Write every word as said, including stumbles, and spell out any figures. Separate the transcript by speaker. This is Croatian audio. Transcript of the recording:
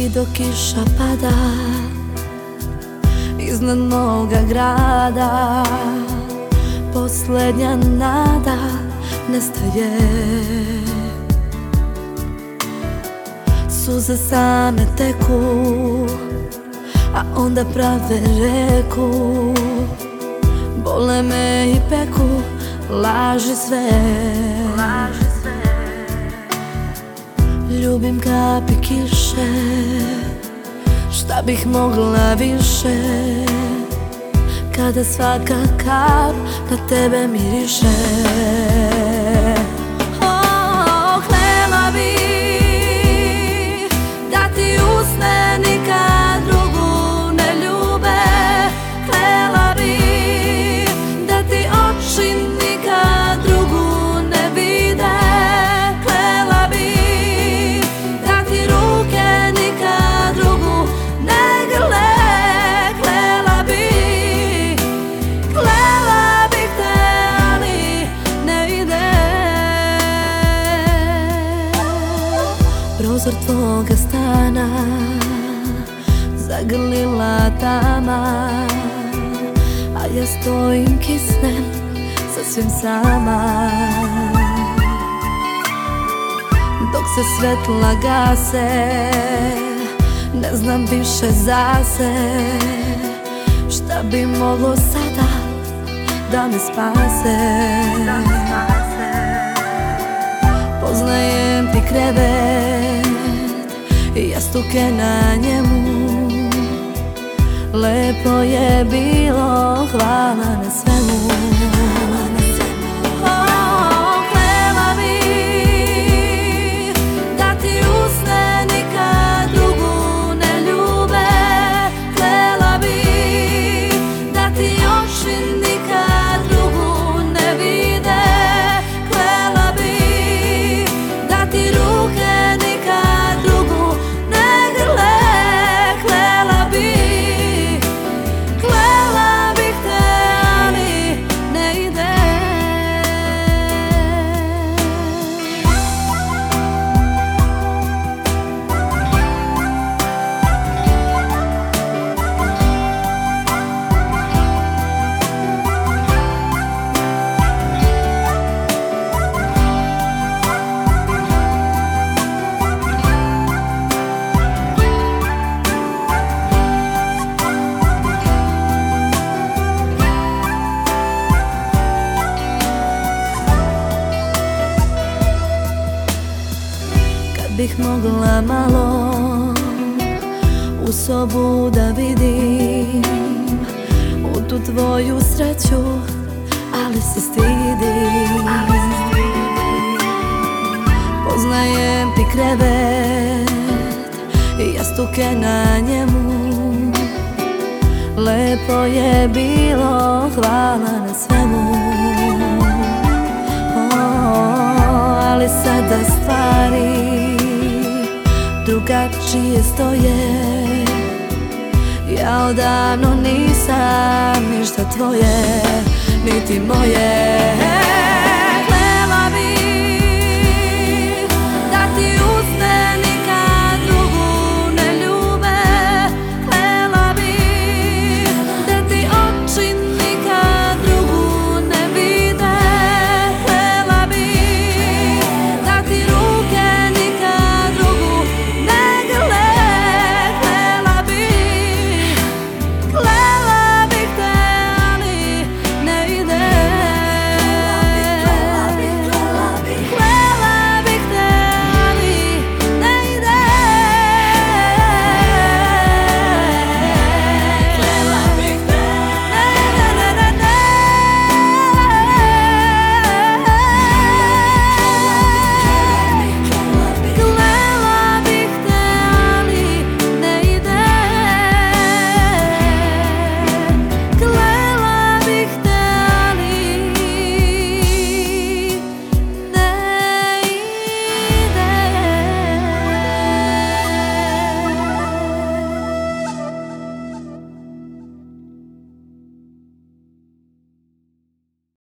Speaker 1: I dok kiša pada iznad moga grada, posljednja nada nestaje. Suze same teku, a onda prave reku. Bole me i peku laži sve. Ljubim kapi kiše, šta bih mogla više, kada svaka kap na tebe miriše. Oh, htjela bih da ti usne nikad drugu ne ljube. Htjela bih da ti oči nikad drugu ne vide. Htjela bih da ti ruke nikad drugu ne grle. Htjela bih, htjela bih te, ali ne ide. Prozor tvoga stana zagrlila tama, a ja stojim, kisnem, sasvim sama. Dok se svetla gase, ne znam više za se. Šta bi moglo sada da me spase? Poznajem ti krevet i jastuke na njemu. Lepo je bilo, hvala na svemu. Oh, htjela bih da ti usne nikad drugu ne ljube. Htjela bih da ti oči nikad drugu ne vide. Htjela bih da ti ruke nikad drugu ne grle. Htjela bih, htjela bih te, ali ne ide. Kad bih mogla malo u sobu da vidim, u tu tvoju sreću, ali se stidim. Poznajem ti krevet i jastuke na njemu. Lepo je bilo, hvala na svemu. Oh, ali sada stvari drugačije stoje. Ja odavno nisam ništa tvoje, niti moje. Htjela bih